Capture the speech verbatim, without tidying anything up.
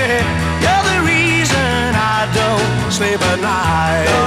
baby. You're the reason I don't sleep at night.